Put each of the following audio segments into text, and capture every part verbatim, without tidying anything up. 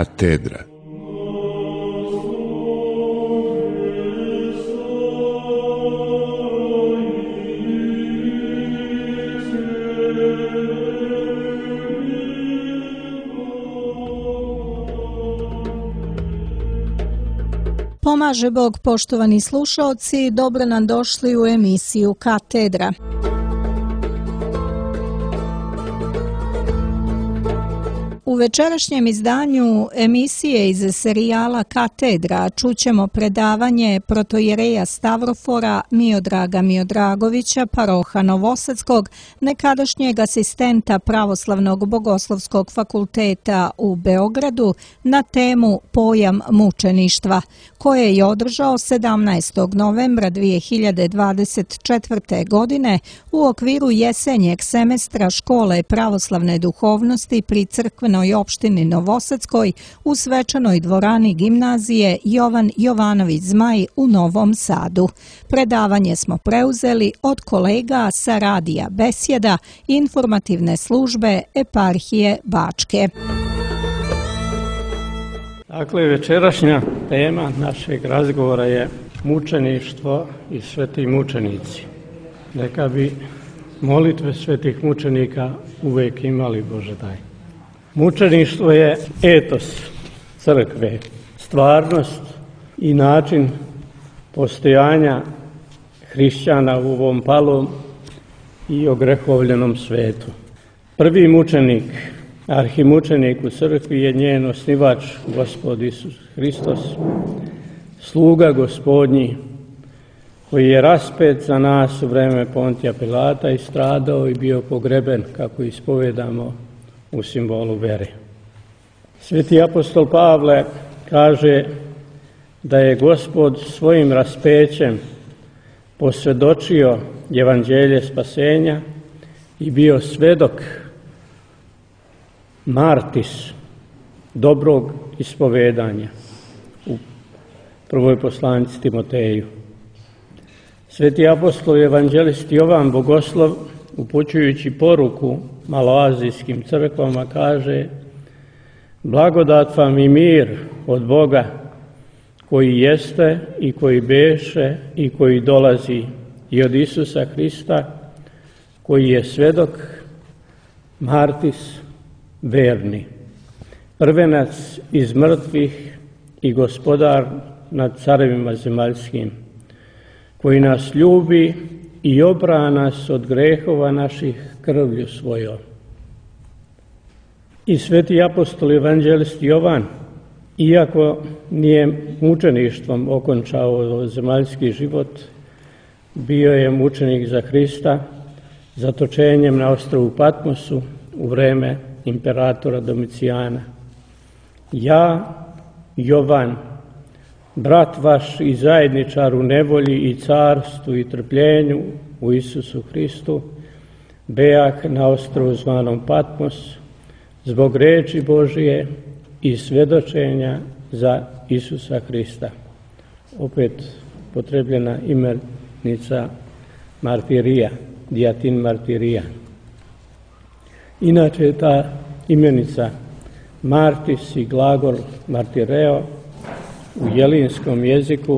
Katedra. Pomaže Bog, poštovani slušaoci, dobro nam došli u emisiju Katedra. U večerašnjem izdanju emisije iz serijala Katedra čućemo predavanje protojereja Stavrofora Miodraga Miodragovića, paroha Novosadskog, nekadašnjeg asistenta Pravoslavnog bogoslovskog fakulteta u Beogradu na temu Pojam mučeništva, koje je održao sedamnaestog novembra dvije hiljade dvadeset četvrte. godine u okviru jesenjeg semestra Škole pravoslavne duhovnosti pri crkvenoj opštini Novosadskoj u svečanoj dvorani gimnazije Jovan Jovanović Zmaj u Novom Sadu. Predavanje smo preuzeli od kolega sa radija Besjeda informativne službe Eparhije Bačke. Dakle, večerašnja tema našeg razgovora je mučeništvo i sveti mučenici. Neka bi molitve svetih mučenika uvijek imali Bože daj. Mučeništvo je etos crkve, stvarnost i način postojanja hrišćana u ovom palom i ogrehovljenom svetu. Prvi mučenik, arhimučenik u crkvi je njen osnivač, Gospod Isus Hristos, sluga Gospodnji, koji je raspet za nas u vreme Pontija Pilata i stradao i bio pogreben, kako ispovedamo u simbolu vere. Sveti apostol Pavle kaže da je Gospod svojim raspećem posvjedočio evanđelje spasenja i bio svedok martis dobrog ispovedanja u prvoj poslanici Timoteju. Sveti apostol i evanđelist Jovan Bogoslov, upućujući poruku maloazijskim crkvama, kaže: blagodat vam i mir od Boga koji jeste i koji beše i koji dolazi, i od Isusa Hrista koji je svedok martis verni, prvenac iz mrtvih i gospodar nad carevima zemaljskim, koji nas ljubi i obra nas od grehova naših krvlju svojom. I sveti apostol i evanđelist Jovan, iako nije mučeništvom okončao zemaljski život, bio je mučenik za Hrista zatočenjem na ostrvu Patmosu u vreme imperatora Domicijana. Ja, Jovan, brat vaš i zajedničar u nevolji i carstvu i trpljenju u Isusu Hristu, bejah na ostrvu zvanom Patmos, zbog reči Božije i svjedočenja za Isusa Hrista. Opet potrebljena imenica martirija, dijatin martirija. Inače je ta imenica martis i glagol martireo u jelinskom jeziku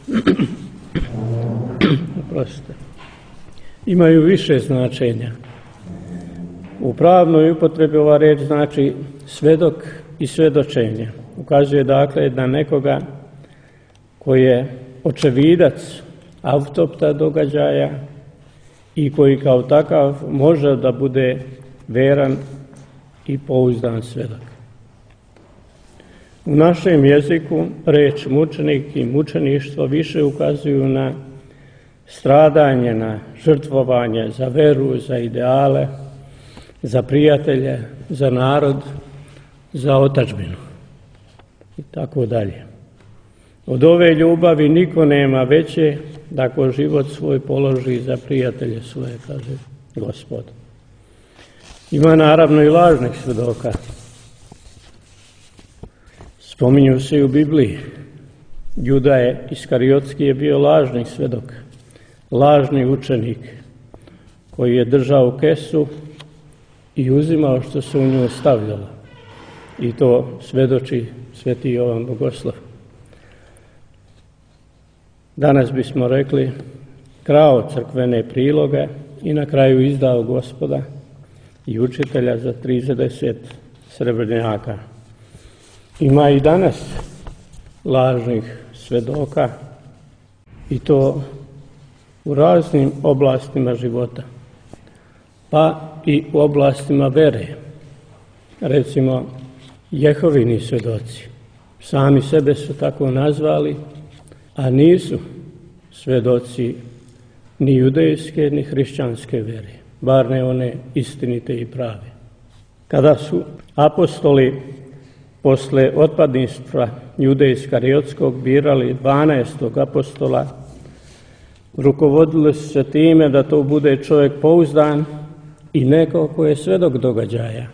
imaju više značenja. U pravnoj upotrebi ova reč znači svedok i svjedočenje. Ukazuje dakle na nekoga koji je očevidac autopta događaja i koji kao takav može da bude veran i pouzdan svedok. U našem jeziku reč mučenik i mučeništvo više ukazuju na stradanje, na žrtvovanje za veru, za ideale, za prijatelje, za narod, za otadžbinu i tako dalje. Od ove ljubavi niko nema veće da ko život svoj položi za prijatelje svoje, kaže Gospod. Ima naravno i lažnih svedoka. Spominju se i u Bibliji. Juda je Iskariotski je bio lažni svedok, lažni učenik koji je držao kesu i uzimao što se u nju stavljalo. i to svedoči sveti Jovan Bogoslov. Danas bismo rekli krao crkvene priloge i na kraju izdao Gospoda i učitelja za trideset srebrnjaka. Ima i danas lažnih svedoka i to u raznim oblastima života, pa i u oblastima vere. Recimo, Jehovini svedoci sami sebe su tako nazvali, a nisu svedoci ni judejske ni hrišćanske vere, bar ne one istinite i prave. Kada su apostoli posle otpadništva Jude Iskariotskog birali dvanaestog apostola, rukovodili su se time da to bude čovjek pouzdan i neko ko je svedok događaja.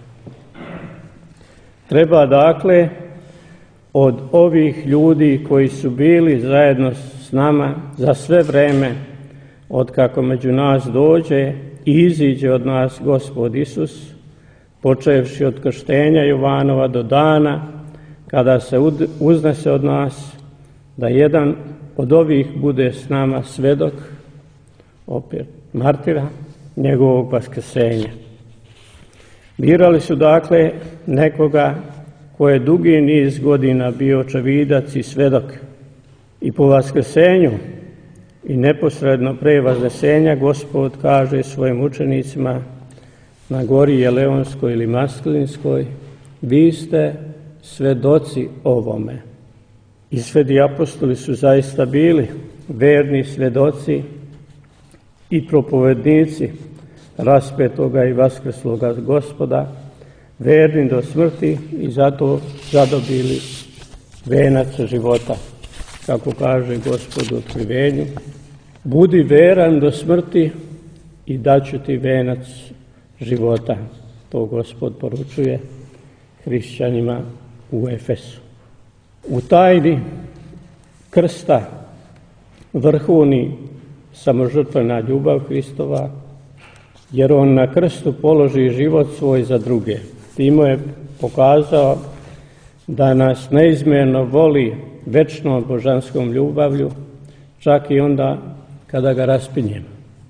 Treba dakle od ovih ljudi koji su bili zajedno s nama za sve vreme, od kako među nas dođe i iziđe od nas Gospod Isus, počevši od krštenja Jovanova do dana kada se uznese od nas, da jedan od ovih bude s nama svedok, opet martira, njegovog vaskrsenja. Birali su dakle nekoga ko je dugi niz godina bio očevidac i svedok i po vaskrsenju i neposredno pre vaznesenja Gospod kaže svojim učenicima na gori Jeleonskoj ili Masklinskoj: vi ste svedoci ovome. I sveti apostoli su zaista bili verni svedoci i propovednici raspetoga i vaskrsloga Gospoda, verni do smrti i zato zadobili venac života. Kako kaže Gospod u otkrivenju: budi veran do smrti i daću ti venac života. To Gospod poručuje hrišćanima u Efesu. U tajni krsta vrhuni samožrtvena ljubav Hristova, jer on na krstu položi život svoj za druge. Time je pokazao da nas neizmjerno voli večnom božanskom ljubavlju, čak i onda kada ga raspinjemo.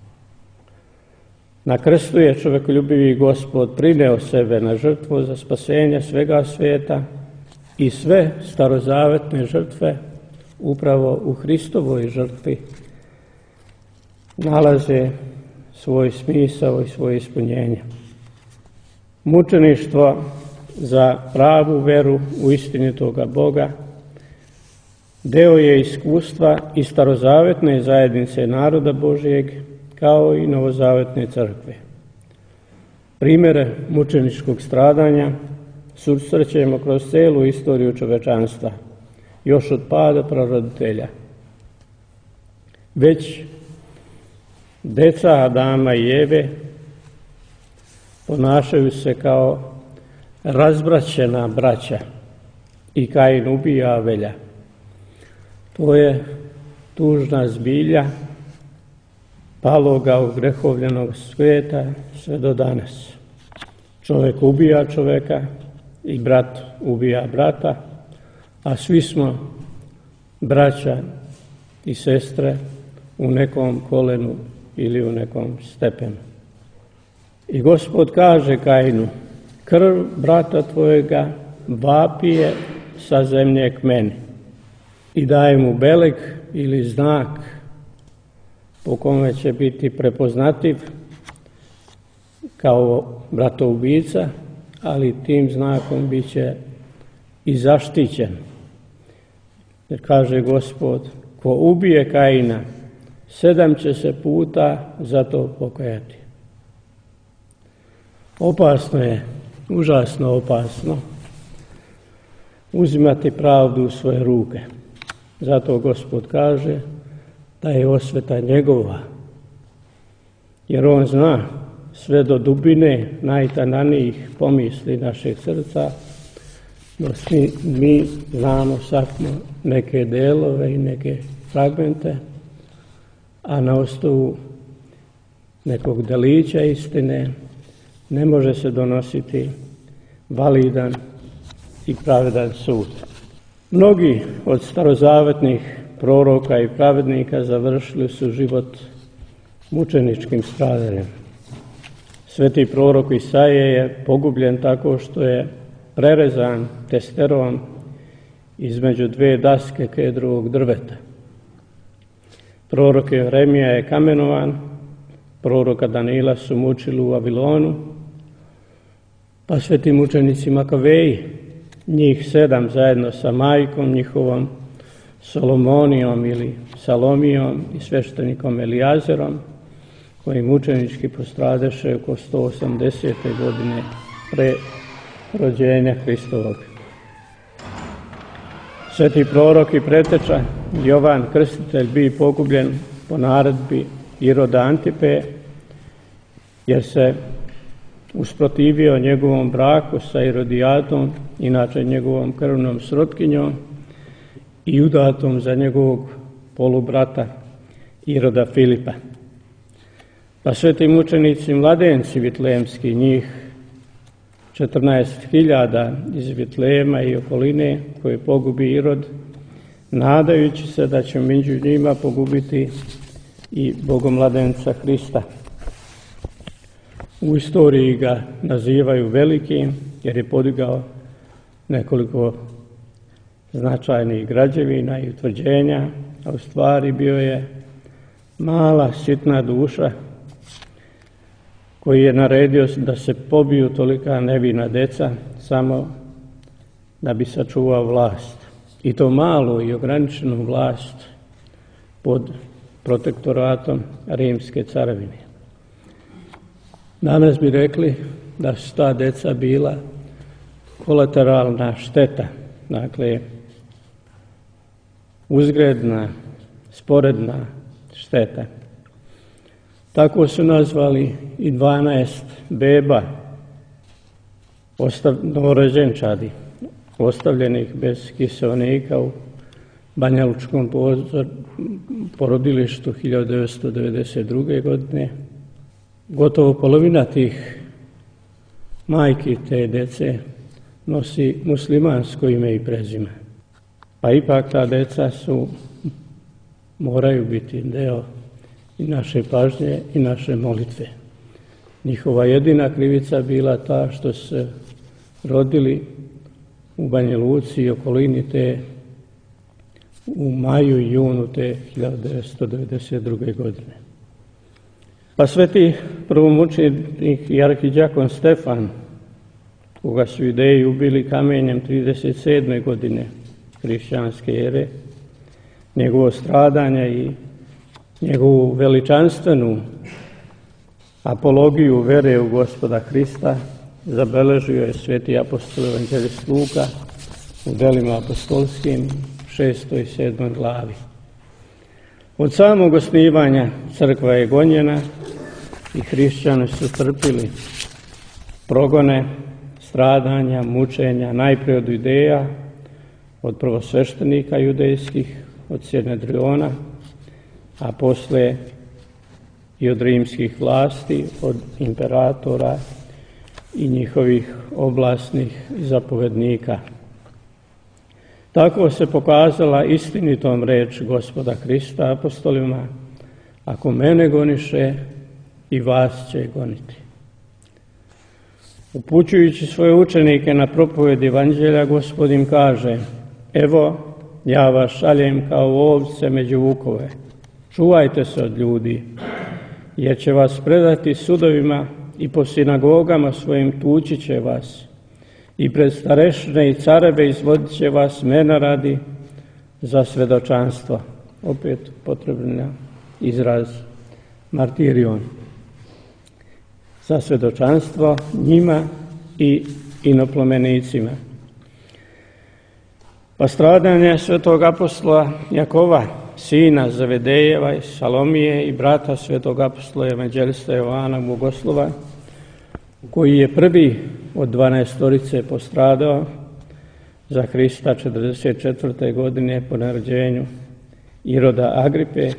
Na krstu je čovjekoljubivi Gospod prineo sebe na žrtvu za spasenje svega svijeta i sve starozavetne žrtve upravo u Hristovoj žrtvi nalaze svoj smisao i svoje ispunjenje. Mučeništvo za pravu veru u istinitoga Boga deo je iskustva i starozavetne zajednice naroda Božijeg, kao i novozavetne crkve. Primjere mučeničkog stradanja susrećemo kroz celu istoriju čovečanstva, još od pada praroditelja. Već deca Adama i Eve ponašaju se kao razbraćena braća i Kain ubija Avelja. To je tužna zbilja paloga ugrehovljenog svijeta sve do danas. Čovjek ubija čovjeka i brat ubija brata, a svi smo braća i sestre u nekom kolenu ili u nekom stepenu. I Gospod kaže Kainu: krv brata tvojega vapije sa zemlje k meni. I daje mu beleg ili znak po kome će biti prepoznativ kao bratoubica, ali tim znakom bit će i zaštićen. Jer kaže Gospod: ko ubije Kaina, sedam će se puta za to pokajati. Opasno je, užasno opasno, uzimati pravdu u svoje ruke. Zato Gospod kaže da je osveta njegova, jer on zna sve do dubine najtananijih pomisli našeg srca, dok mi, mi znamo samo neke delove i neke fragmente, a na osnovu nekog delića istine ne može se donositi validan i pravedan sud. Mnogi od starozavetnih proroka i pravednika završili su život mučeničkim stradanjem. Sveti prorok Isaije je pogubljen tako što je prerezan testerom između dve daske kedrovog drveta. Prorok Jeremija je kamenovan, proroka Danila su mučili u Vavilonu, pa sveti mučenici Makaveji, njih sedam zajedno sa majkom njihovom, Solomonijom ili Salomijom i sveštenikom Elijazerom, koji mučenički postradeše oko sto osamdesete godine pre rođenja Hristovog. Sveti prorok i preteča Jovan Krstitelj bi pogubljen po naredbi Iroda Antipe, jer se usprotivio njegovom braku sa Irodijadom, inače njegovom krvnom srotkinjom, i udatom za njegovog polubrata Iroda Filipa. Pa sveti mučenici mladenci vitlejemski, njih četrnaest hiljada iz Vitlejema i okoline, koje pogubi Irod, nadajući se da će među njima pogubiti i bogomladenca Hrista. U istoriji ga nazivaju velikim, jer je podigao nekoliko značajnih građevina i utvrđenja, a u stvari bio je mala, sitna duša koji je naredio da se pobiju tolika nevina deca samo da bi sačuvao vlast. I to malu i ograničenu vlast pod protektoratom Rimske carevine. Danas bi rekli da su ta deca bila kolateralna šteta, dakle uzgredna, sporedna šteta. Tako su nazvali i dvanaest beba, novorođenčadi, ostavljenih bez kiseonika u Banjalučkom porodilištu hiljadu devetsto devedeset druge. godine. Gotovo polovina tih majki te dece nosi muslimansko ime i prezime. Pa ipak ta deca su, moraju biti deo i naše pažnje i naše molitve. Njihova jedina krivica bila ta što se rodili u Banja Luci i okolini te u maju i junu te hiljadu devetsto devedeset druge. godine. Pa sveti prvomučenik i arhidjakon Stefan, koga su Judeji ubili kamenjem trideset sedme. godine hrišćanske ere, njegovo stradanje i njegovu veličanstvenu apologiju vere u Gospoda Hrista zabeležio je sveti apostol evanđelist Luka u delima apostolskim šestoj i sedmoj glavi. Od samog osnivanja crkva je gonjena i hrišćani su trpili progone, stradanja, mučenja, najpre od Judeja, od prvosveštenika judejskih, od Sinedriona, a posle i od rimskih vlasti, od imperatora i njihovih oblasnih zapovednika. Tako se pokazala istinitom reč Gospoda Hrista apostolima: ako mene goniše, i vas će goniti. Upućujući svoje učenike na propoved evanđelja, Gospod im kaže: evo, ja vas šaljem kao ovce među vukove. Čuvajte se od ljudi, jer će vas predati sudovima i po sinagogama svojim tući će vas, i pred starešine i careve izvodit će vas mena radi za svedočanstvo. Opet potreban izraz martirion. Za svedočanstvo njima i inoplemenicima. Pa stradanje svetog apostola Jakova, sina Zavedejeva i Salomije i brata svetog apostola evanđelista Jovana Bogoslova, koji je prvi od dvanaestorice postradao za Hrista četrdeset četvrte. godine po narođenju Iroda Agripe,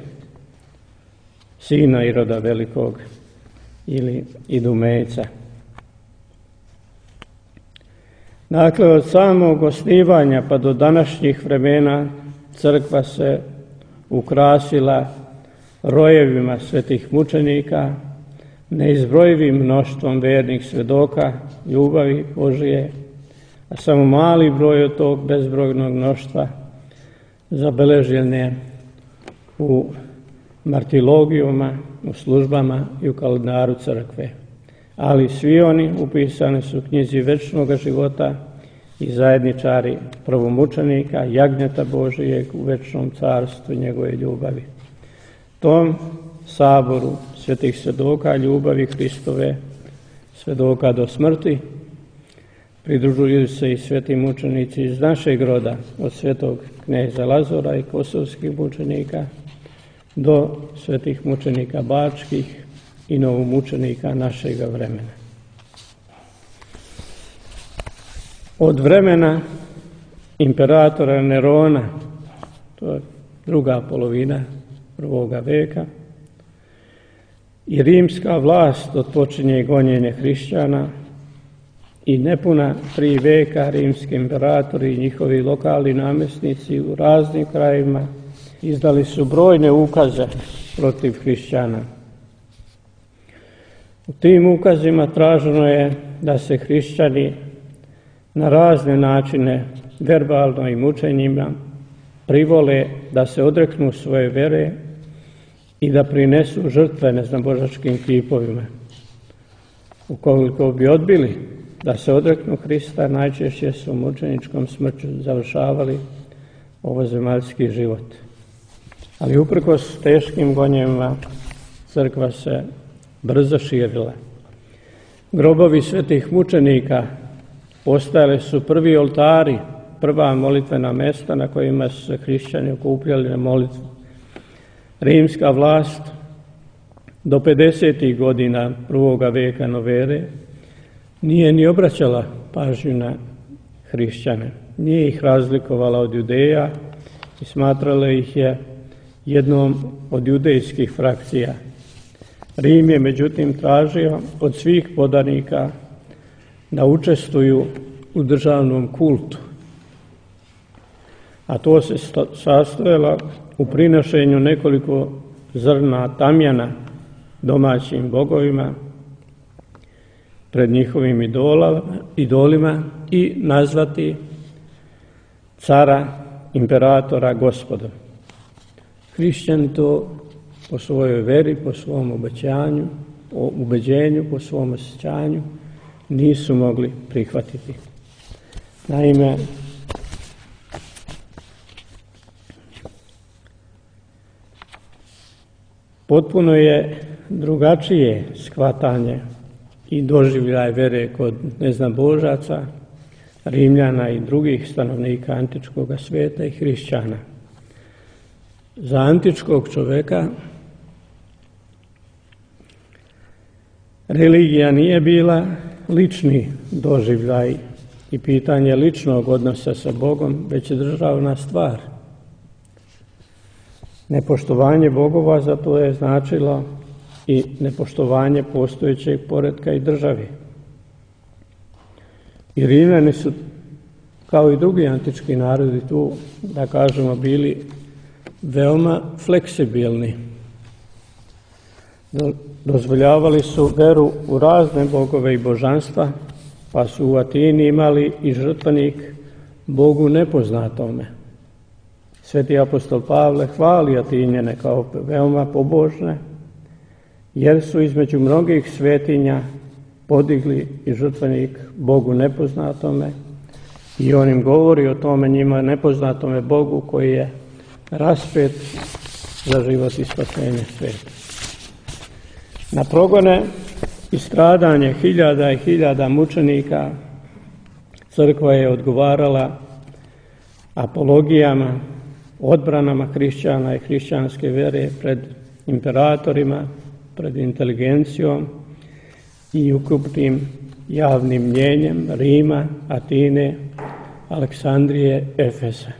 sina Iroda Velikog ili Idumejca. Dakle, od samog osnivanja pa do današnjih vremena crkva se ukrasila rojevima svetih mučenika, neizbrojivim mnoštvom vernih svjedoka ljubavi Božije, a samo mali broj od tog bezbrojnog mnoštva zabeležen je u martilogijuma, u službama i u kalendaru crkve. Ali svi oni upisani su u knjizi večnog života i zajedničari prvomučenika, jagnjeta Božijeg u večnom carstvu njegove ljubavi. Tom saboru svetih svjedoka ljubavi Hristove, svjedoka do smrti, pridružuju se i sveti mučenici iz našeg roda, od svetog kneza Lazora i kosovskih mučenika do svetih mučenika bačkih i novomučenika našega vremena. Od vremena imperatora Nerona, to je druga polovina prvoga veka, i rimska vlast otpočinje gonjenje hrišćana i nepuna tri veka rimski imperatori i njihovi lokalni namjesnici u raznim krajevima izdali su brojne ukaze protiv hrišćana. U tim ukazima traženo je da se hrišćani na razne načine, verbalno i mučenjima, privole da se odreknu svoje vere i da prinesu žrtve neznabožačkim kipovima. Ukoliko bi odbili da se odreknu Hrista, najčešće su mučeničkom smrću završavali ovozemaljski život. Ali uprkos teškim gonjenjima crkva se brzo širila. Grobovi svetih mučenika postajali su prvi oltari, prva molitvena mjesta na kojima su se hrišćani okupljali na molitvu. Rimska vlast do pedesetih godina prvoga veka nove ere nije ni obraćala pažnju na hrišćane. Nije ih razlikovala od Judeja i smatrala ih je jednom od judejskih frakcija. Rim je međutim tražio od svih podanika da učestvuju u državnom kultu, a to se sastojalo u prinošenju nekoliko zrna tamjana domaćim bogovima pred njihovim idolima i nazvati cara, imperatora gospodom. Hrišćani to po svojoj veri, po svom obećanju, ubeđenju, po svom osjećanju nisu mogli prihvatiti. Naime, potpuno je drugačije shvatanje i doživljaj vere kod neznabožaca, Rimljana i drugih stanovnika antičkog svijeta i hrišćana. Za antičkog čovjeka religija nije bila lični doživljaj i pitanje ličnog odnosa sa Bogom, već je državna stvar. Nepoštovanje bogova za to je značilo i nepoštovanje postojećeg poretka i države. I Rimljani su, kao i drugi antički narodi tu, da kažemo, bili veoma fleksibilni. Dozvoljavali su veru u razne bogove i božanstva, pa su u Atini imali i žrtvenik Bogu nepoznatome. Sveti apostol Pavle hvali Atinjane kao veoma pobožne, jer su između mnogih svetinja podigli i žrtvenik Bogu nepoznatome i on im govori o tome njima nepoznatome Bogu koji je raspet za život i spasenje svijeta. Na progone i stradanje hiljada i hiljada mučenika crkva je odgovarala apologijama, odbranama hrišćana i hrišćanske vere pred imperatorima, pred inteligencijom i ukupnim javnim mnjenjem Rima, Atine, Aleksandrije, Efesa.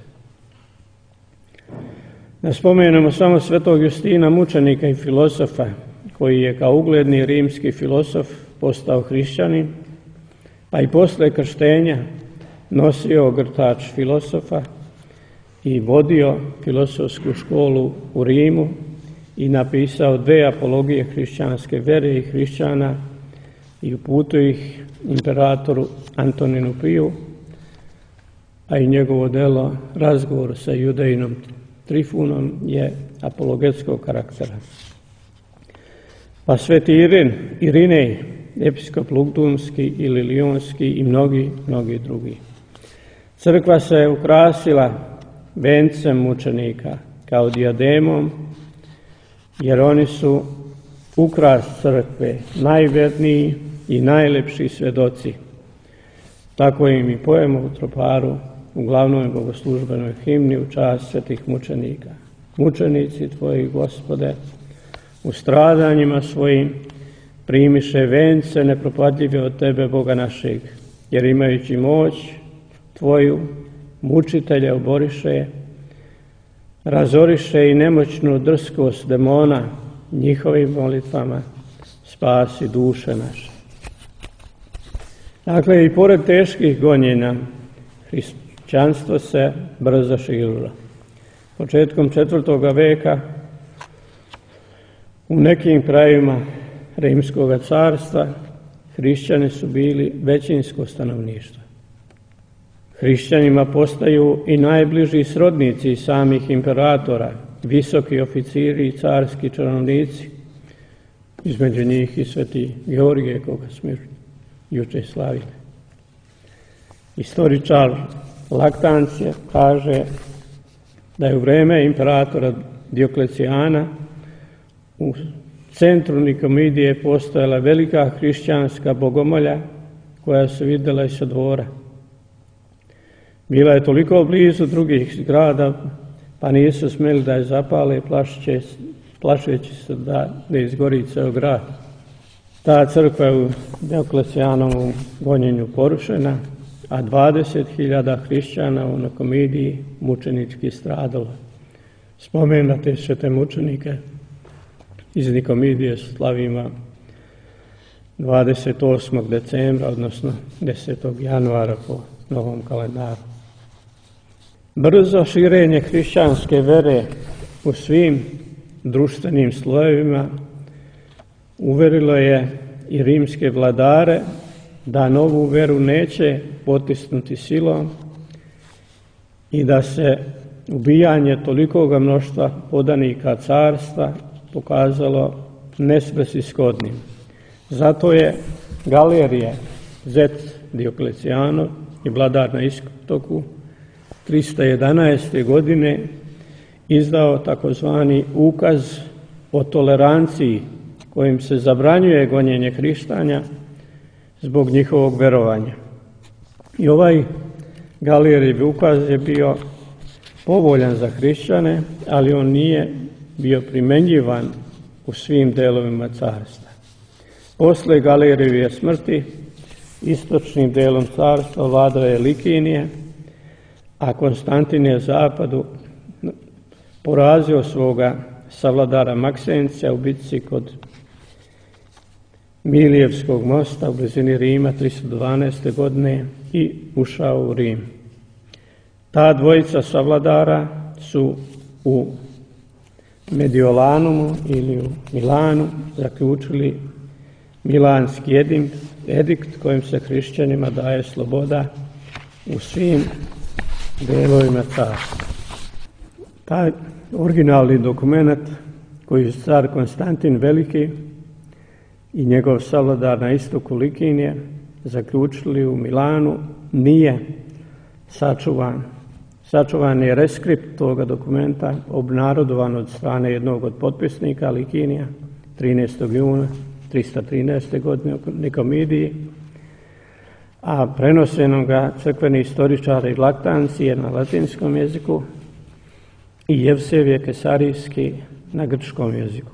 Da spomenemo samo svetog Justina mučenika i filosofa, koji je kao ugledni rimski filosof postao hrišćanin, a i posle krštenja nosio ogrtač filosofa i vodio filozofsku školu u Rimu i napisao dve apologije hrišćanske vere i hrišćana i uputio ih imperatoru Antoninu Piju, a i njegovo delo Razgovor sa Judejnom Trifunom je apologetskog karaktera. Pa sveti Irin, Irinej, episkop Lugdunski ili Lionski i mnogi, mnogi drugi. Crkva se ukrasila vencem mučenika kao dijademom, jer oni su ukras crkve, najverniji i najlepši svedoci. Tako im i pojemo u troparu u glavnoj bogoslužbenoj himni u čast svetih mučenika. Mučenici tvoji, Gospode, u stradanjima svojim primiše vence nepropadljive od tebe, Boga našeg, jer imajući moć tvoju, mučitelje oboriše, razoriše i nemoćnu drskost demona, njihovim molitvama spasi duše naše. Dakle, i pored teških gonjenja, hrišćanstvo se brzo širilo. Početkom četvrtoga veka u nekim krajevima Rimskog carstva hrišćani su bili većinsko stanovništvo. Hrišćanima postaju i najbliži srodnici samih imperatora, visoki oficiri i carski činovnici, između njih i sveti Georgije, koga smo juče slavili. Istoričar Laktancije kaže da je u vreme imperatora Dioklecijana u centru Nikomidije postojala velika hrišćanska bogomolja koja se vidjela i sa dvora. Bila je toliko blizu drugih grada, pa nisu smjeli da je zapale, plašeći se da ne izgori ceo grad. Ta crkva je u Dioklecijanovom gonjenju porušena, a dvadeset hiljada hrišćana u Nikomidiji mučenički stradalo. Spomenute svete mučenike iz Nikomidije slavimo dvadeset osmog decembra, odnosno desetog januara po novom kalendaru. Brzo širenje hrišćanske vere u svim društvenim slojevima uverilo je i rimske vladare da novu veru neće potisnuti silom i da se ubijanje tolikoga mnoštva podanika carstva pokazalo nesvrsishodnim. Zato je Galerije, zet Dioklecijanov i vladar na istoku, trista jedanaeste. godine izdao takozvani ukaz o toleranciji kojim se zabranjuje gonjenje hrišćana zbog njihovog verovanja. I ovaj Galerijev ukaz je bio povoljan za hrišćane, ali on nije bio primjenjivan u svim delovima carstva. Posle Galerijeve smrti istočnim delom carstva vladao je Likinije, a Konstantin je zapadu porazio svoga savladara Maksencija u bitci kod Milijevskog mosta u blizini Rima trista dvanaeste. godine i ušao u Rim. Ta dvojica savladara su u Mediolanumu ili u Milanu zaključili Milanski edikt kojim se hrišćanima daje sloboda u svim delovima carstva. Taj originalni dokument koji je car Konstantin Veliki i njegov savladar na istoku Likinije zaključili u Milanu nije sačuvan. Sačuvan je reskript toga dokumenta, obnarodovan od strane jednog od potpisnika Likinija trinaestog juna trista trinaeste. godine u Nikomidiji, a prenoseno ga crkveni istoričari Laktancije na latinskom jeziku i Jevsevije Kesarijski na grčkom jeziku.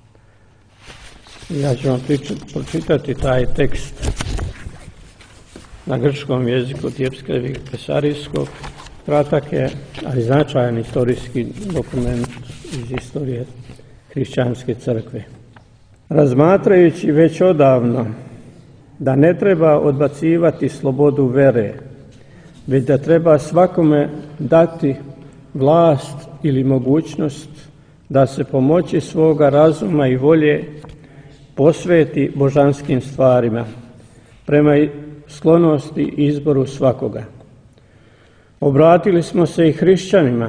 Ja ću vam pročitati taj tekst na grčkom jeziku Jevsevije Kesarijskog. Kratak je, ali značajan istorijski dokument iz istorije hrišćanske crkve. Razmatrajući već odavno da ne treba odbacivati slobodu vere, već da treba svakome dati vlast ili mogućnost da se pomoći svoga razuma i volje posveti božanskim stvarima, prema sklonosti i izboru svakoga. Obratili smo se i hrišćanima,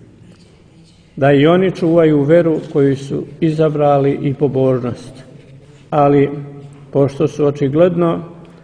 da i oni čuvaju veru koju su izabrali i pobožnost. Ali, pošto su očigledno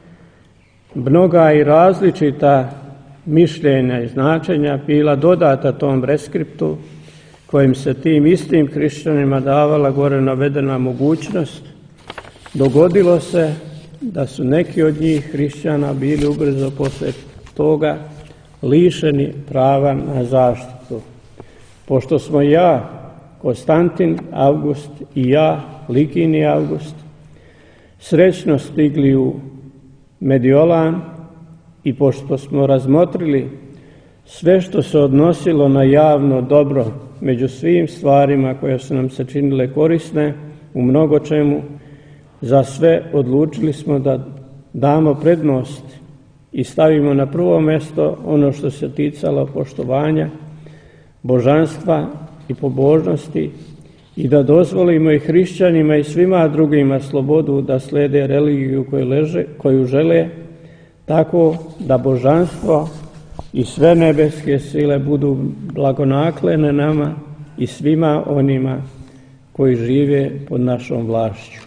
mnoga i različita mišljenja i značenja bila dodata tom reskriptu, kojim se tim istim hrišćanima davala gore navedena mogućnost, dogodilo se da su neki od njih hrišćana bili ubrzo poslije toga lišeni prava na zaštitu. Pošto smo ja, Konstantin August, i ja, Likini August, srećno stigli u Mediolan i pošto smo razmotrili sve što se odnosilo na javno dobro među svim stvarima koje su nam se činile korisne u mnogo čemu, za sve odlučili smo da damo prednost i stavimo na prvo mjesto ono što se ticalo poštovanja, božanstva i pobožnosti i da dozvolimo i hrišćanima i svima drugima slobodu da slede religiju koju, leže, koju žele, tako da božanstvo i sve nebeske sile budu blagonaklene nama i svima onima koji žive pod našom vlašću.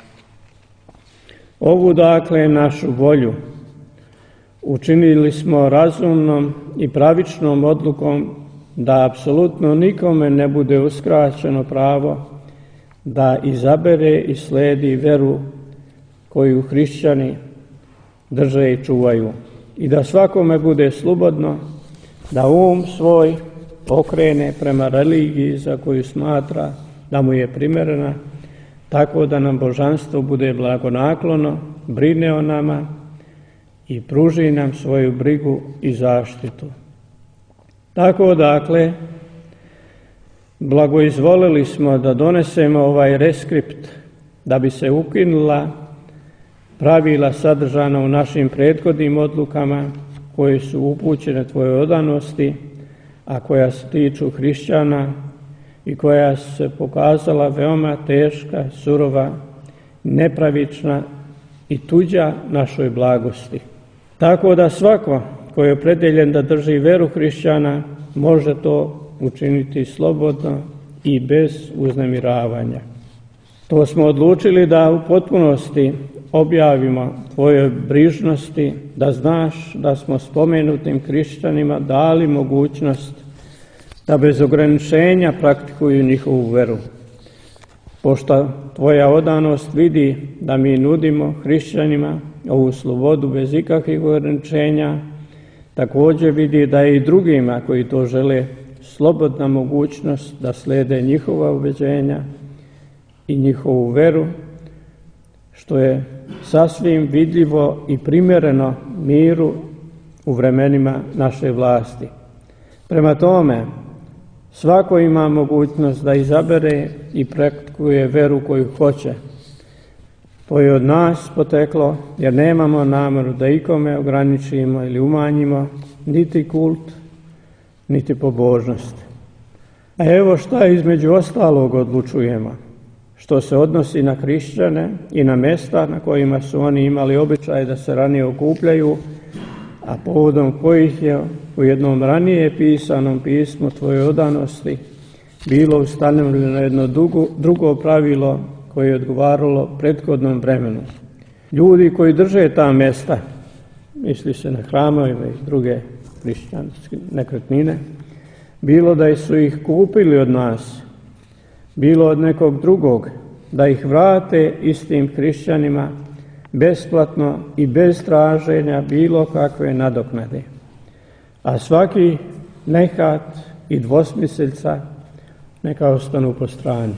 Ovu dakle našu volju učinili smo razumnom i pravičnom odlukom da apsolutno nikome ne bude uskraćeno pravo da izabere i sledi veru koju hrišćani drže i čuvaju i da svakome bude slobodno da um svoj okrene prema religiji za koju smatra da mu je primjerena, tako da nam božanstvo bude blagonaklono, brine o nama i pruži nam svoju brigu i zaštitu. Tako dakle, blagoizvolili smo da donesemo ovaj reskript da bi se ukinula pravila sadržana u našim prethodnim odlukama koje su upućene tvojoj odanosti, a koja se tiču hrišćana i koja se pokazala veoma teška, surova, nepravična i tuđa našoj blagosti. Tako da svako koji je opredjeljen da drži veru hrišćana može to učiniti slobodno i bez uznemiravanja. To smo odlučili da u potpunosti objavimo tvojoj brižnosti, da znaš da smo spomenutim hrišćanima dali mogućnost da bez ograničenja praktikuju njihovu veru. Pošto tvoja odanost vidi da mi nudimo hrišćanima ovu slobodu bez ikakvih ograničenja, također vidi da je i drugima koji to žele slobodna mogućnost da slede njihova ubeđenja i njihovu veru, što je sasvim vidljivo i primjereno miru u vremenima naše vlasti. Prema tome, svako ima mogućnost da izabere i praktikuje veru koju hoće. To je od nas poteklo jer nemamo nameru da ikome ograničimo ili umanjimo niti kult, niti pobožnost. A evo šta između ostalog odlučujemo, što se odnosi na hrišćane i na mjesta na kojima su oni imali običaj da se ranije okupljaju, a povodom kojih je u jednom ranije pisanom pismu tvoje odanosti bilo ustanovljeno jedno drugo, drugo pravilo koje je odgovaralo prethodnom vremenu. Ljudi koji drže ta mjesta, misli se na hramove i druge hrišćanske nekretnine, bilo da su ih kupili od nas, bilo od nekog drugog, da ih vrate istim hrišćanima besplatno i bez traženja bilo kakve nadoknade. A svaki nehat i dvosmislilca neka ostanu po strani.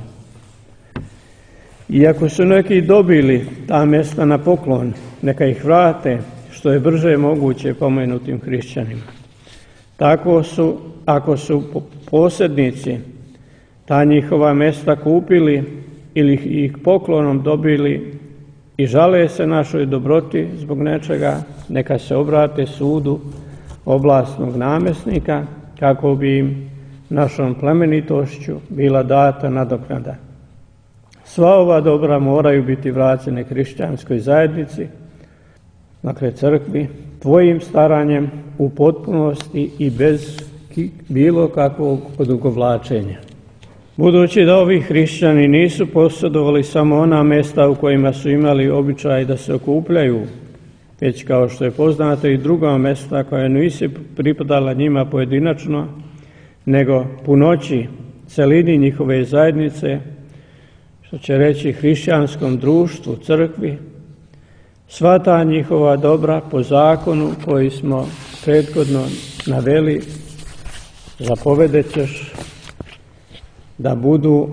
Iako su neki dobili ta mjesta na poklon, neka ih vrate što je brže moguće pomenutim hrišćanima. Tako su, ako su posjednici ta njihova mjesta kupili ili ih poklonom dobili i žale se našoj dobroti zbog nečega, neka se obrate sudu oblastnog namjesnika, kako bi im našom plemenitošću bila data nadoknada. Sva ova dobra moraju biti vraćene hrišćanskoj zajednici, dakle crkvi, tvojim staranjem u potpunosti i bez bilo kakvog odugovlačenja. Budući da ovi hrišćani nisu posjedovali samo ona mjesta u kojima su imali običaj da se okupljaju, već kao što je poznato i druga mjesta koja nisu pripadala njima pojedinačno, nego punoći celini njihove zajednice, što će reći hrišćanskom društvu, crkvi, sva ta njihova dobra po zakonu koji smo prethodno naveli, zapovedećeš da budu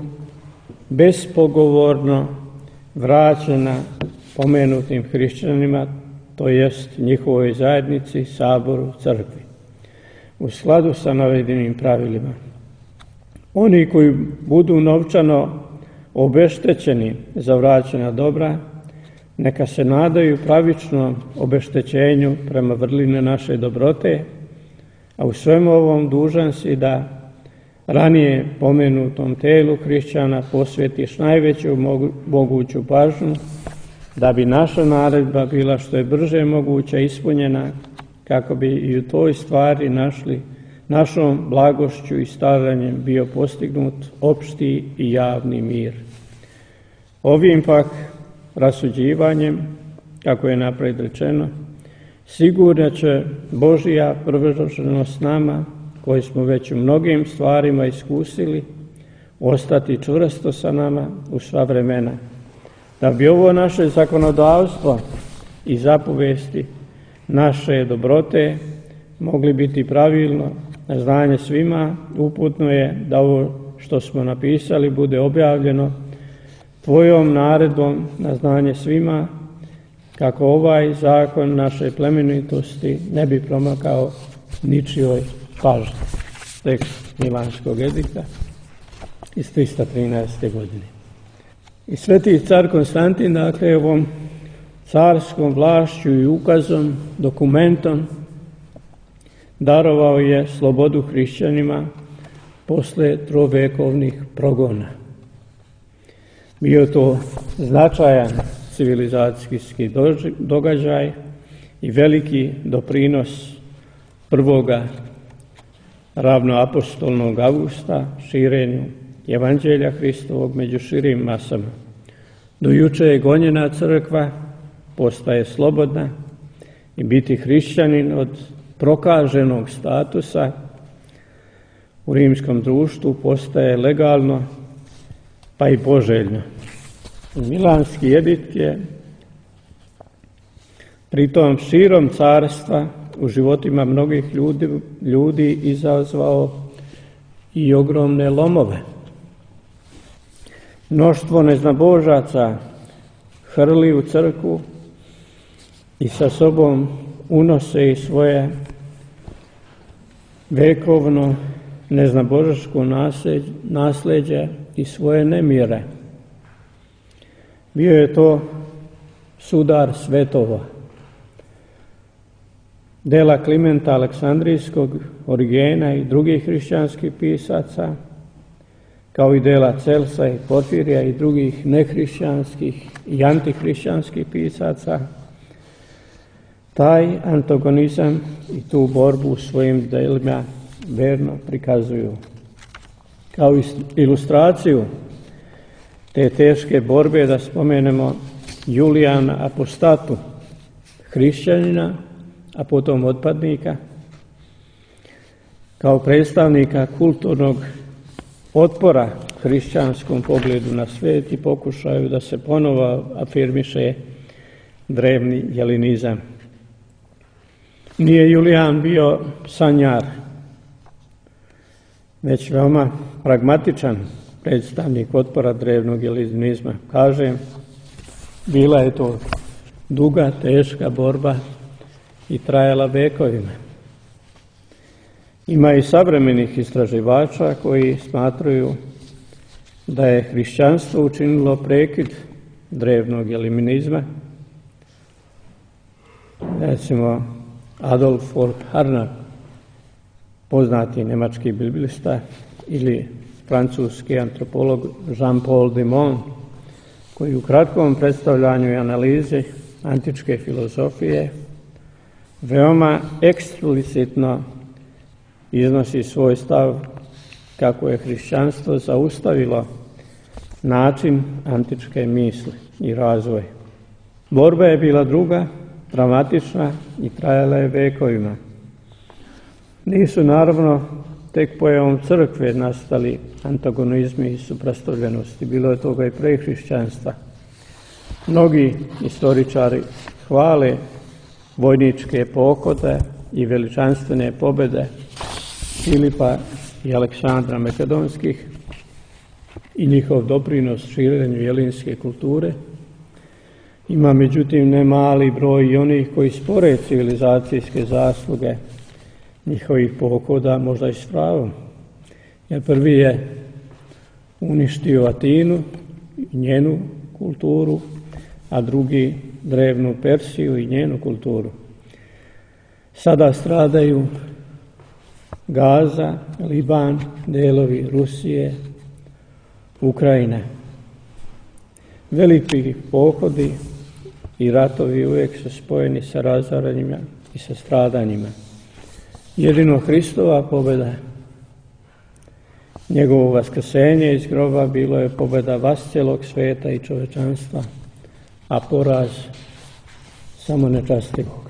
bespogovorno vraćena pomenutim hrišćanima, to jest njihovoj zajednici, saboru, crkvi, u skladu sa navedenim pravilima. Oni koji budu novčano obeštećeni za vraćena dobra, neka se nadaju pravičnom obeštećenju prema vrline naše dobrote, a u svemu ovom dužan si da ranije pomenutom telu hrišćana posvetiš najveću moguću pažnju, da bi naša naredba bila što je brže moguće ispunjena, kako bi i u toj stvari našli našom blagošću i staranjem bio postignut opšti i javni mir. Ovim pak rasuđivanjem, kako je napred rečeno, sigurno će Božja prvorođenost nama, koji smo već u mnogim stvarima iskusili, ostati čvrsto sa nama u sva vremena, da bi ovo naše zakonodavstvo i zapovesti naše dobrote mogli biti pravilno na znanje svima. Uputno je da ovo što smo napisali bude objavljeno tvojom naredbom na znanje svima, kako ovaj zakon naše plemenitosti ne bi promakao ničijoj pažnji. Tekst Milanskog edikta iz trista trinaeste. godine. I sveti car Konstantin, dakle, ovom carskom vlašću i ukazom, dokumentom, darovao je slobodu hrišćanima posle trovekovnih progona. Bio to značajan civilizacijski događaj i veliki doprinos prvoga ravnoapostolnog Augusta širenju Evanđelja Hristovog među širim masama. Do juče je gonjena crkva, postaje slobodna i biti hrišćanin od prokaženog statusa u rimskom društvu postaje legalno pa i poželjno. Milanski edikt je pritom širom carstva u životima mnogih ljudi, ljudi izazvao i ogromne lomove. Mnoštvo neznabožaca hrli u crkvu i sa sobom unose i svoje vekovno neznabožačko nasleđe i svoje nemire. Bio je to sudar svetova. Dela Klimenta Aleksandrijskog, Origena i drugih hrišćanskih pisaca, kao i dela Celsa i Porfirija i drugih nehrišćanskih i antihrišćanskih pisaca, taj antagonizam i tu borbu u svojim delima verno prikazuju. Kao ilustraciju te teške borbe da spomenemo Julijana Apostatu, hrišćanina, a potom otpadnika, kao predstavnika kulturnog otpora hrišćanskom pogledu na svijet i pokušaju da se ponovo afirmiše drevni jelinizam. Nije Julijan bio sanjar, već veoma pragmatičan predstavnik otpora drevnog jelinizma. Kažem, bila je to duga, teška borba i trajala vekovima. Ima i savremenih istraživača koji smatraju da je hrišćanstvo učinilo prekid drevnog jelinizma. Recimo, Adolf Harnack poznati njemački biblista ili francuski antropolog Jean-Paul Dimon, koji u kratkom predstavljanju i analizi antičke filozofije veoma eksplicitno iznosi svoj stav kako je hrišćanstvo zaustavilo način antičke misli i razvoj. Borba je bila druga, dramatična i trajala je vekovima. Nisu naravno tek pojavom crkve nastali antagonizmi i suprotstavljenosti, bilo je toga i pre hrišćanstva. Mnogi istoričari hvale vojničke pohode i veličanstvene pobjede Filipa i Aleksandra Makedonskih i njihov doprinos širenju jelinske kulture. Ima međutim ne mali broj i onih koji spore civilizacijske zasluge njihovih pohoda, možda i s pravom. Jer prvi je uništio Atinu i njenu kulturu, a drugi drevnu Persiju i njenu kulturu. Sada stradaju Gaza, Liban, delovi Rusije, Ukrajine. Veliki pohodi i ratovi uvijek su spojeni sa razaranjima i sa stradanjima. Jedino Hristova pobjeda, njegovo vaskrsenje iz groba bilo je pobjeda vas cijelog sveta i čovečanstva, a poraz samo nečastivog.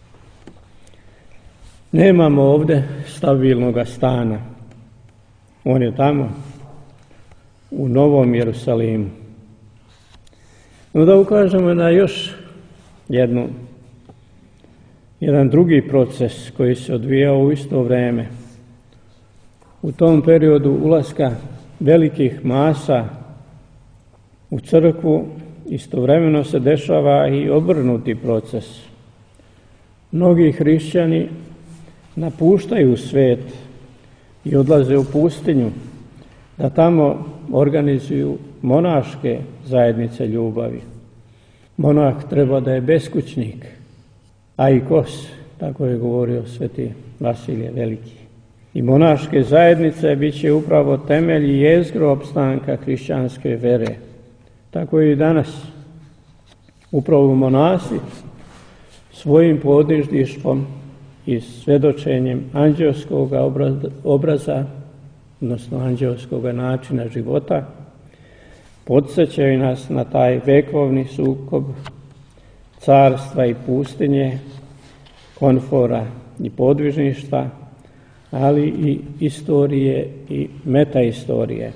Nemamo ovdje stabilnog stana. On je tamo, u Novom Jerusalimu. No da ukažemo na još jednu, jedan drugi proces koji se odvijao u isto vrijeme. U tom periodu ulaska velikih masa u crkvu istovremeno se dešava i obrnuti proces. Mnogi hrišćani napuštaju svet i odlaze u pustinju da tamo organizuju monaške zajednice ljubavi. Monah treba da je beskućnik, a i kos, tako je govorio sveti Vasilije Veliki. I monaške zajednice bit će upravo temelj i jezgro opstanka hrišćanske vere. Tako je i danas. Upravo monasi svojim podiždištvom i svjedočenjem anđelskog obraza, odnosno anđelskog načina života, podsjećaju nas na taj vekovni sukob carstva i pustinje, komfora i podvižništva, ali i istorije i metaistorije.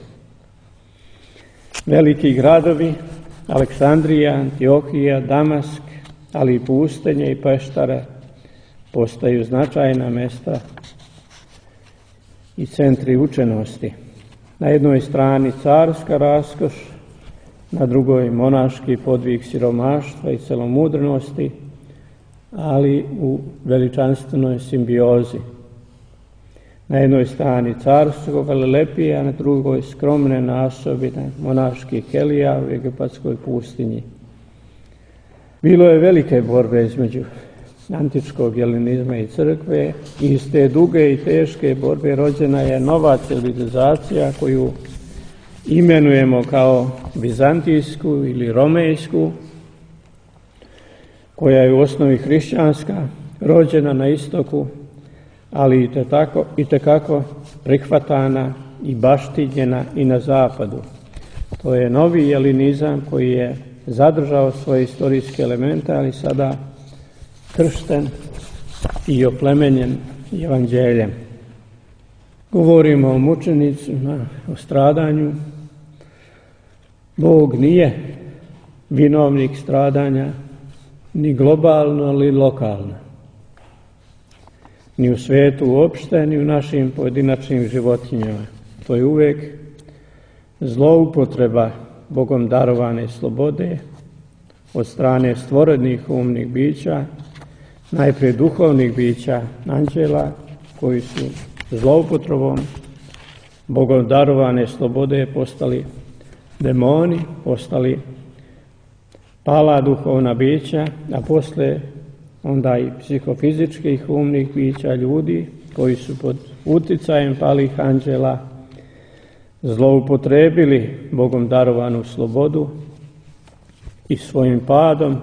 Veliki gradovi, Aleksandrija, Antiohija, Damask, ali i pustinje i peštare postaju značajna mjesta i centri učenosti. Na jednoj strani carska raskoš, na drugoj monaški podvig siromaštva i celomudrnosti, ali u veličanstvenoj simbiozi. Na jednoj strani carskog velelepija, na drugoj skromne nasobine monaških kelija u egipatskoj pustinji. Bilo je velike borbe između antičkog jelenizma i crkve i iz te duge i teške borbe rođena je nova civilizacija koju imenujemo kao vizantijsku ili romejsku, koja je u osnovi hrišćanska, rođena na istoku, ali i tekako prihvatana i baštiđena i na zapadu. To je novi jelinizam koji je zadržao svoje istorijske elemente, ali sada kršten i oplemenjen evanđeljem. Govorimo o mučenicima, o stradanju. Bog nije vinovnik stradanja, ni globalno, ni lokalno. Ni u svijetu uopšte, ni u našim pojedinačnim životinjama. To je uvijek zloupotreba Bogom darovane slobode od strane stvorenih umnih bića, najprije duhovnih bića, anđela, koji su zloupotrebom Bogom darovane slobode postali demoni, postali pala duhovna bića, a posle onda i psihofizičkih umnih bića ljudi koji su pod uticajem palih anđela zloupotrebili Bogom darovanu slobodu i svojim padom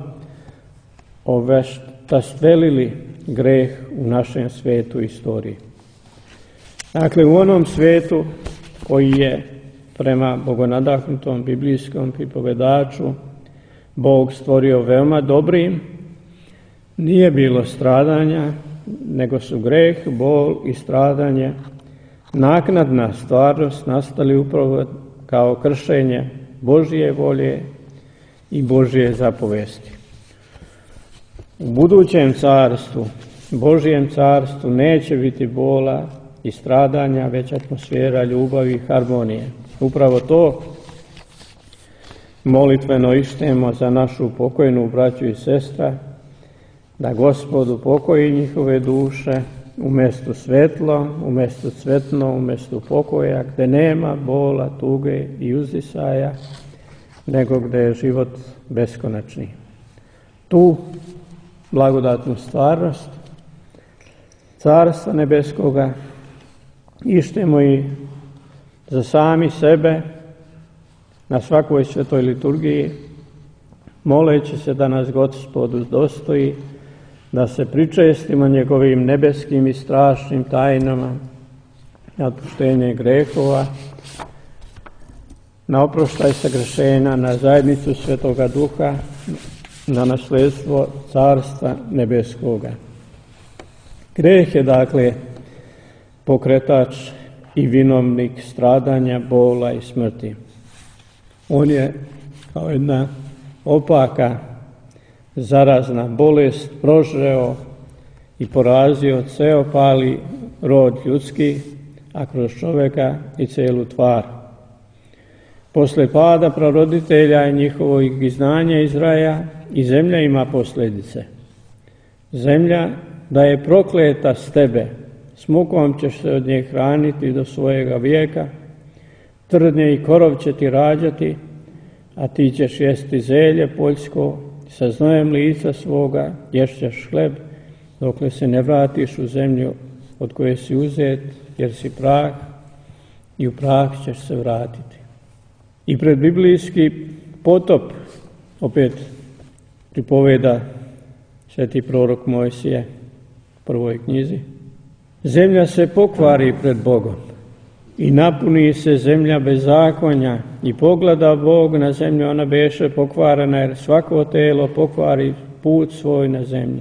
oveštasvelili greh u našem svetu istoriji. Dakle, u onom svetu koji je prema bogonadahnutom biblijskom pripovedaču Bog stvorio veoma dobrim, nije bilo stradanja, nego su greh, bol i stradanje, naknadna stvarnost, nastali upravo kao kršenje Božje volje i Božje zapovesti. U budućem carstvu, Božjem carstvu, neće biti bola i stradanja, već atmosfera ljubavi i harmonije. Upravo to molitveno ištemo za našu pokojnu braću i sestra, da Gospod upokoji njihove duše u mjestu svetlo, u mjestu cvetno, u mjestu pokoja, gdje nema bola, tuge i uzdisaja, nego gdje je život beskonačni. Tu blagodatnu stvarnost Carstva nebeskoga ištemo i za sami sebe na svakoj svetoj liturgiji, moleći se da nas Gospod uzdostoji, da se pričestimo njegovim nebeskim i strašnim tajnama, na otpuštenje grehova, na oproštaj sagrešenja, na zajednicu Svetoga Duha, na nasledstvo Carstva nebeskoga. Greh je, dakle, pokretač i vinovnik stradanja, bola i smrti. On je kao jedna opaka zarazna bolest prožreo i porazio ceo pali rod ljudski, a kroz čovjeka i celu tvar. Posle pada praroditelja i njihovog izgnanja iz raja i zemlja ima posljedice. Zemlja da je prokleta s tebe, s mukom ćeš se od nje hraniti do svojega vijeka, trdnje i korov će ti rađati, a ti ćeš jesti zelje poljsko, sa znojem lica svoga ješćeš hleb, dokle se ne vratiš u zemlju od koje si uzet, jer si prah i u prah ćeš se vratiti. I pred biblijski potop opet pripoveda sveti prorok Mojsije u prvoj knjizi. Zemlja se pokvari pred Bogom i napuni se zemlja bezakonja i pogleda Bog na zemlju, ona beše pokvarena, jer svako telo pokvari put svoj na zemlji.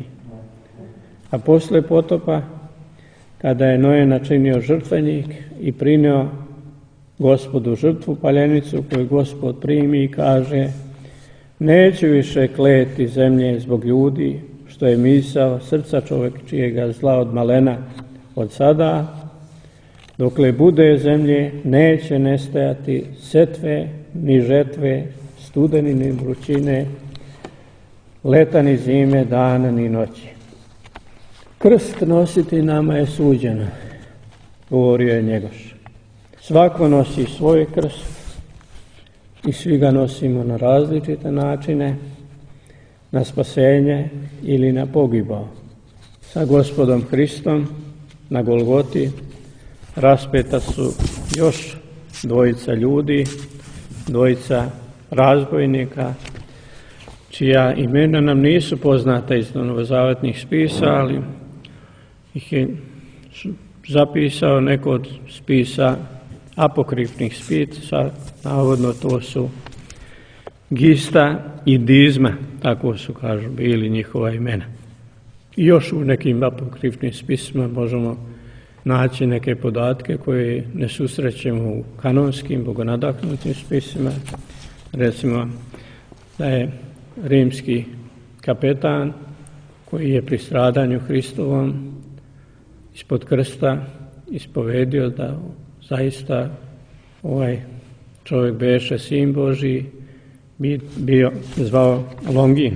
A posle potopa, kada je Noe načinio žrtvenik i prinio Gospodu žrtvu paljenicu koju Gospod primi i kaže: neću više kleti zemlje zbog ljudi, što je misao srca čovječijega zla od malena. Od sada, dokle bude zemlje, neće nestajati setve, ni žetve, studeni, ni vrućine, leta, ni zime, dana, ni noći. Krst nositi nama je suđeno, govorio je Njegoš. Svako nosi svoj krst i svi ga nosimo na različite načine, na spasenje ili na pogibao. Sa Gospodom Hristom na Golgoti raspeta su još dvojica ljudi, dvojica razbojnika, čija imena nam nisu poznata iz novozavetnih spisa, ali ih je zapisao neko od spisa apokrifnih spisa, navodno to su Gista i Dizma, tako su, kažu, bili njihova imena. I još u nekim apokrifnim spisima možemo naći neke podatke koje ne susrećemo u kanonskim, bogonadahnutim spisima. Recimo da je rimski kapetan koji je pri stradanju Hristovom ispod krsta ispovedio da zaista ovaj čovjek beše sin Božji, bio zvao Longin.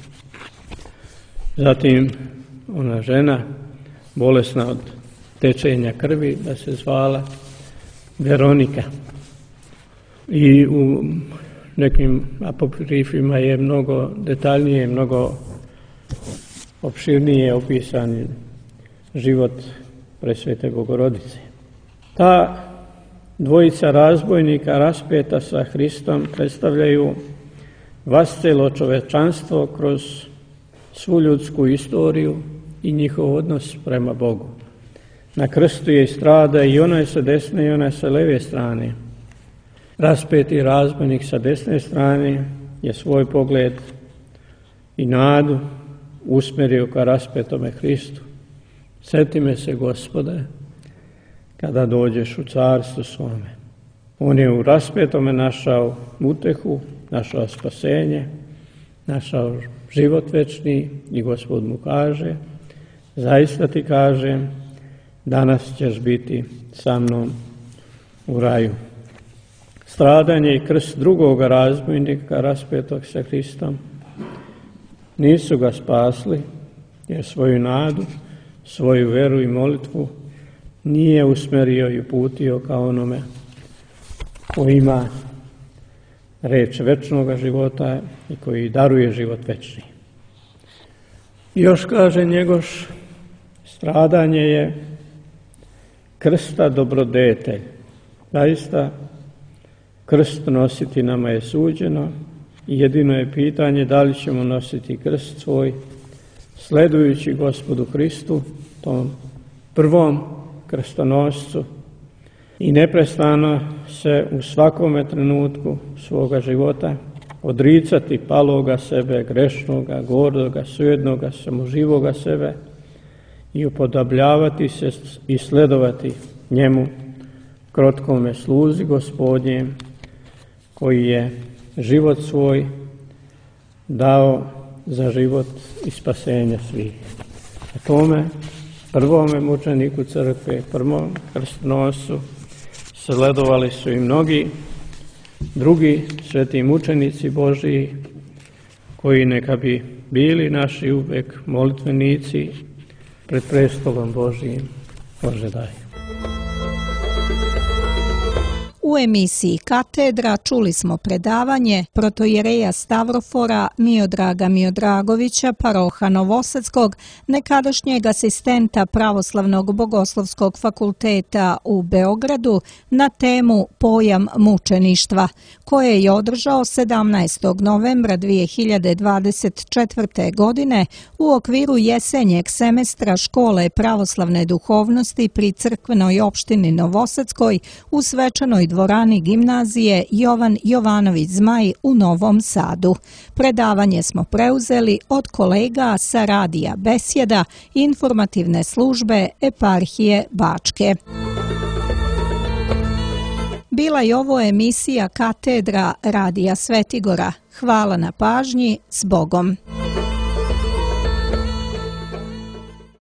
Zatim ona žena bolesna od tečenja krvi, da se zvala Veronika. I u nekim apokrifima je mnogo detaljnije, mnogo opširnije opisan život Presvete Bogorodice. Ta dvojica razbojnika raspeta sa Hristom predstavljaju vascelo čovečanstvo kroz svu ljudsku istoriju i njihov odnos prema Bogu. Na krstu je i strada i onaj sa desne i onaj sa leve strane. Raspeti razbojnik sa desne strane je svoj pogled i nadu usmjerio ka raspetome Hristu. Sjeti me se, Gospode, kada dođeš u carstvo svome. On je u raspetome našao utehu, našao spasenje, našao život večni i Gospod mu kaže, zaista ti kažem, danas ćeš biti sa mnom u raju. Stradanje i krst drugoga razbojnika raspetog sa Hristom nisu ga spasli, jer svoju nadu, svoju veru i molitvu nije usmjerio i uputio ka onome koji ima reč večnoga života i koji daruje život večni. I još kaže Njegoš, stradanje je krsta dobrodetelj. Zaista, krst nositi nama je suđeno i jedino je pitanje da li ćemo nositi krst svoj sledujući Gospodu Hristu, tom prvom krstonoscu, i neprestano se u svakome trenutku svoga života odricati paloga sebe, grešnoga, gordoga, sujednoga, samoživoga sebe i upodobljavati se i sledovati njemu, krotkome sluzi Gospodnjem, koji je život svoj dao za život i spasenje svih. A tome prvome mučeniku crkve, prvom krstonoscu, sledovali su i mnogi drugi sveti mučenici Božiji, koji neka bi bili naši uvek molitvenici pred prestolom Božijim. Bože daj. U emisiji Katedra čuli smo predavanje protoijereja Stavrofora Miodraga Miodragovića, paroha Novosadskog, nekadašnjeg asistenta Pravoslavnog bogoslovskog fakulteta u Beogradu, na temu Pojam mučeništva, koje je održao sedamnaestog novembra dvije hiljade dvadeset četvrte. godine u okviru jesenjeg semestra Škole pravoslavne duhovnosti pri crkvenoj opštini Novosadskoj u svečanoj dvorani gimnazije Jovan Jovanović Zmaj u Novom Sadu. Predavanje smo preuzeli od kolega sa radija Besjeda informativne službe Eparhije Bačke. Bila je ovo emisija Katedra radija Svetigora. Hvala na pažnji, s Bogom.